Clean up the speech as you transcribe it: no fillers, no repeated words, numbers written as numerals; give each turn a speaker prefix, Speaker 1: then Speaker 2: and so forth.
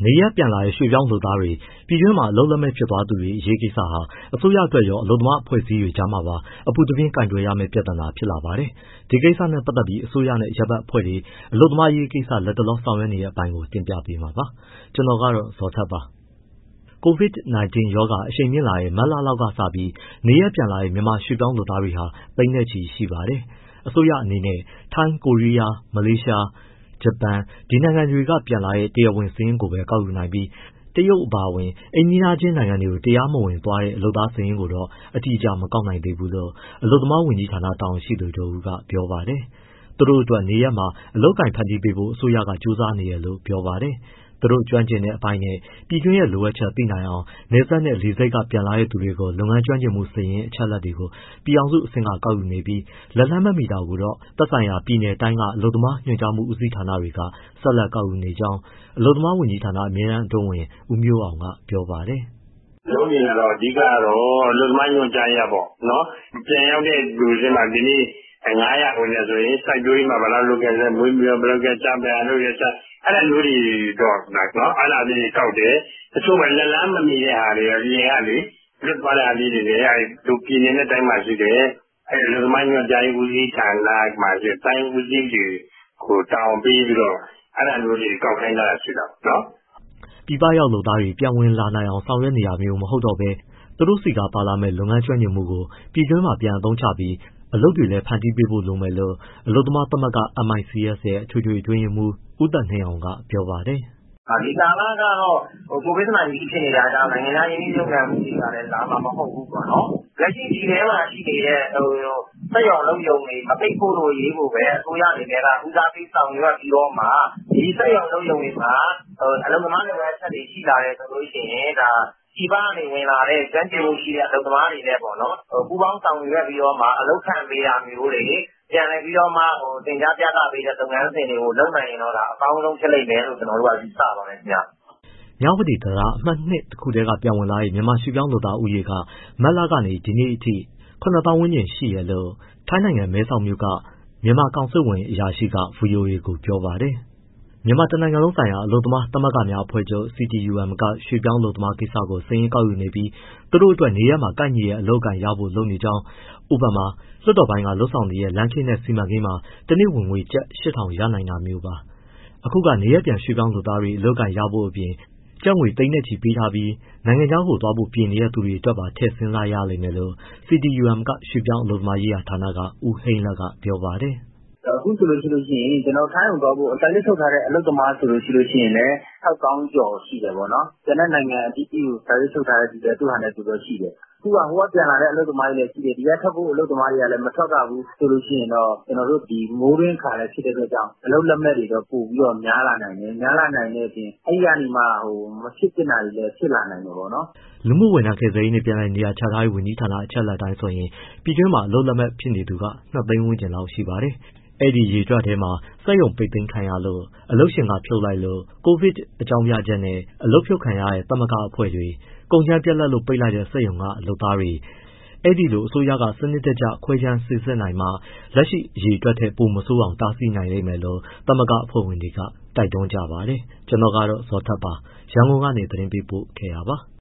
Speaker 1: နေရပ်ပြန်လာတဲ့ရွှေ့ပြောင်းလုပ်သားတွေပြည်တွင်းမှာအလုပ်လက်မဲ့ဖြစ်သွားသူတွေအရေးကိစ္စဟာအစိုးရအတွက်ရောအလုပ်သမားအဖွဲ့အစည်းတွေကြားမှာပါအပူတပြင်းကင်တွယ်ရမယ့်ပြဿနာဖြစ်လာပါတယ်။ဒီကိစ္စနဲ့ပတ်သက်ပြီးအစိုးရနဲ့ရပ်ဘက်အဖွဲ့တွေအလုပ်သမားရေးကိစ္စလက်တလောဆောင်ရွက်နေတဲ့အပိုင်းကိုတင်ပြပေးမှာပါ။ကျွန်တော်ကတော့ဇော်ထက်ပါ။ COVID-19 ရောဂါအရှိန်မြင့်လာတဲ့မတ်လလောက်ကစပြီးနေရပ်ပြန်လာတဲ့မြန်မာရွှေ့ပြောင်းလုပ်သားတွေဟာသိန်းနဲ့ချီရှိပါတယ်။အစိုးရအနေနဲ့ထိုင်း၊ ကိုရီးယား၊ မလေးရှား၊ ဂျပန်ဒီနိုင်ငံတွေကပြန်လာတဲ့တရားဝင်စာရင်းကိုပဲကောက်ယူနိုင်ပြီးတရုတ်အပါအဝင်အိမ်နီးချင်းနိုင်ငံတွေကိုတရားမဝင်သွားတဲ့လုပ်သားစာရင်းကိုတော့အတိအကျမကောက်နိုင်သေးဘူးလို့အလုပ်သမားဝန်ကြီးဌာနတာဝန်ရှိသူတဦးကပြောပါတယ်။သူတို့အတွက်နေရပ်မှာအလုပ်အကိုင်ဖန်တီးပေးဖို့အစိုးရကကြိုးစားနေတယ်လို့ပြောပါတယ်။သူတို့ကျွမ်းကျင်တဲ့အပိုင်းနဲ့ပြည်တွင်းရဲ့လိုအပ်ချက်သိနိုင်အောင်နယ်စပ်နဲ့လေဆိပ်ကပြန်လာတဲ့သူတွေကိုလုပ်ငန်းကျွမ်းကျင်မှုစာရင်းအချက်အလက်တွေကိုပြည်အောင်စုအဆင့်ကကောက်ယူနေပြီးလက်လှမ်းမမီတာကိုတော့သက်ဆိုင်ရာပြည်နယ်တိုင်းကအလုပ်သမားညွှန်ကြားမှုဦးစီးဌာနတွေကဆက်လက်ကောက်ယူနေကြောင်းအလုပ်သမားဝန်ကြီးဌာနအမြဲတမ်းအတွင်းဝန်ဦးမျိုးအောင်ကပြောပါတယ်
Speaker 2: ။လုပ်နေတာတော့အဓိကတော့အလုပ်သမားညွှန်ကြားရေးပေါ့နော်။ပြန်ရောက်တဲ့လူတွေမှာဒီနေ့900ဝင်နေဆိုရင်စိုက်ပျိုးရေးမှာဘယ်လောက်လုပ်ခဲ့လဲမွေးမြူဘယ်လောက်ကျပယ်လုပ်ရချအဲ့ဒါမျိုးတွေတော့နော်အဲ့ဒါလေးကောက်တယ်တချို့ပဲလက်လန်းမမီတဲ့ဟာတွေအရင်ကလေလွတ်သွားတဲ့အားလေးတွေလည်းအဲ့ဒီပြည်နေတဲ့တိုင်းမှာရှိတယ်အဲ့ဒီလူသမိုင်းညွှန်ကြားရေးဦးစီးဌာနမှာရှိတိုင်းဦးစီးတွေကိုတောင်းပြီးတော့အဲ့ဒါမျိုးတွေကောက်ခိုင်းတာရှိတော့နော်
Speaker 1: ပြည်ပရောက်လုပ်သားတွေပြန်ဝင်လာနိုင်အောင်ဆောင်ရွက်နေတာမျိုးမဟုတ်တော့ပဲသူတို့စီကပါလာမဲ့လုပ်ငန်းကျွမ်းကျင်မှုကိုပြည်တွင်းမှာပြန်အသုံးချပြီးအလုပ်တွေလည်းဖန်တီးပေးဖို့လိုမယ်လို့အလုပ်သမားသမဂ္ဂ MICS ရဲ့အထွေထွေအတွင်းရေးမှူးဦးသက်နှင်းအောင်ကပြောပါတယ်
Speaker 3: ဒီကာလကတော့COVID-19 ဖြစ်နေတာကြောင့်နိုင်ငံသားရင်းနှီးမြှုပ်နှံမှုတွေကလည်းလာမှာမဟုတ်ဘူးပေါ့နော်။လက်ရှိဒီထဲမှာရှိနေတဲ့စက်ရုံလုပ်ရုံတွေမပိတ်ဖို့လို့ရေးဖို့ပဲအစိုးရအနေနဲ့ကဦးစားပေးဆောင်ရွက်ပြီးတော့မှဒီစက်ရုံလုပ်ရုံတွေမှာအလုပ်သမားတွေအချက်တွေရှိလာတယ်ဆိုလို့ရှိရင်ဒါဒီဘာနေဝင်လာတဲ့ကျွမ်းကျင်မှုရှိတဲ့အလုပ်သမားတွေနဲ့ပေါ့နော်ပူးပေါင်းဆောင်ရွက်ပြီးတော့မှအလုပ်ခံပေးတာမျိုးတွေပြန်လည်ပြီးတော့မှသင်ကြားပြသပေးတဲ့လုပ်ငန်းစဉ်တွေကိုလုပ်နိုင်ရင်တော့ဒါအကောင်းဆုံးဖြစ်လိမ့်မယ်လို့ကျွန်တော်တို့ကယူဆပါတယ်ခင်ဗျ
Speaker 1: ။မြဝတီတရာအမှတ်2တစ်ခုတည်းကပြန်ဝင်လာတဲ့မြန်မာရွှေ့ပြောင်းလုပ်သားဦးရေကမတ်လကနေဒီနေ့အထိ9000ဝန်းကျင်ရှိရလို့ထိုင်းနိုင်ငံမဲဆောက်မြို့ကမြန်မာကောင်စစ်ဝင်အရာရှိက VOA ကိုပြောပါတယ်။မြန်မာတနိုင်ငံလုံးဆိုင်ရာအလုပ်သမားသမဂ္ဂများအဖွဲ့ချုပ် CTUM ကရွှေ့ပြောင်းလုပ်သမားကိစ္စကိုစာရင်းကောက်ယူနေပြီးသူတို့အတွက်နေရာမှာကိုက်ညီတဲ့အလုပ်အကိုင်ရဖို့လုပ်နေကြောင်းဥပမာလွှတ်တော်ပိုင်းကလှုပ်ဆောင်နေတဲ့လမ်းခင်းတဲ့စီမံကိန်းမှာတနေ့ဝင်ငွေကျပ်8000ရနိုင်တာမျိုးပါအခုကနေရပ်ပြန်ရွှေ့ပြောင်းလုပ်သားတွေအလုပ်အကိုင်ရဖို့အပြင်ကျပ်ငွေသိန်းနဲ့ချီပေးထားပြီးနိုင်ငံခြားကိုသွားဖို့ပြင်နေတဲ့သူတွေအတွက်ပါထည့်စဉ်းစားရလိမ့်မယ်လို့ CTUM ကရွှေ့ပြောင်းအလုပ်သမားရေးရာဌာနကဦးဟိန်းလတ်ကပြောပါတယ်
Speaker 3: အခုဆိုလို့ရှိရင်ကျွန်တော်ထိုင်းအောင်သွားဖို့အတိုင်းထုတ်ထားတဲ့အလုပ်သမားဆိုလို့ရှိရင်လည်း6000ကျော်ရှိတယ်ပေါ့နော်။ကျန်တဲ့နိုင်ငံအသီးသီးကိုစာရေးထုတ်ထားတဲ့သူတွေသူ့ဟာနဲ့သူတော့ရှိတယ်။အခုကဟိုကပြန်လာတဲ့အလုပ်သမားတွေလည်းရှိတယ်။ဒီကထွက်ဖို့အလုပ်သမားတွေကလည်းမထွက်ကြဘူးဆိုလို့ရှိရင်တော့ကျွန်တော်တို့ဒီမိုးရင်းခါလည်းဖြစ်တဲ့အတွက်ကြောင့်အလုပ်လက်မဲ့တွေတော့ပို့ပြီးတော့များလာနိုင်တယ်။များလာနိုင်တဲ့အပြင်အဲ့ဒီကနေမှမဖြစ်တင်တာတွေလည်းဖြစ်လာနိုင်တယ်ပေါ့နော်
Speaker 1: ။လူမှုဝန်ထမ်းကယ်ဆယ်ရေးနဲ့ပြန်လည်နေရာချထားရေးဝန်ကြီးဌာနအချက်အလက်တိုင်းဆိုရင်ပြည်တွင်းမှာအလုပ်လက်မဲ့ဖြစ်နေသူက2သိန်းဝန်းကျင်လောက်ရှိပါတယ်။အဲ့ဒီရေတွက်ထဲမှာစက်ရုံပိတ်သိမ်းခံရလို့အလုပ်ရှင်ကဖြုတ်လိုက်လို့ကိုဗစ်အကြောင်းပြချက်နဲ့အလုပ်ဖြုတ်ခံရတဲ့သမဂ္ဂအဖွဲ့တွေကုန်ကြမ်းပြတ်လပ်လို့ပိတ်လိုက်တဲ့စက်ရုံကအလုပ်သားတွေအဲ့ဒီလိုအစိုးရကစနစ်တကျခွဲခြမ်းစစ်ဆေးနိုင်မှလက်ရှိရေတွက်ထဲပိုမဆိုးအောင်တားဆီးနိုင်လိမ့်မယ်လို့သမဂ္ဂအဖွဲ့ဝင်တွေကတိုက်တွန်းကြပါတယ်ကျွန်တော်ကတော့ဇော်ထက်ပါရန်ကုန်ကနေသတင်းပေးပို့ခဲ့တာပါ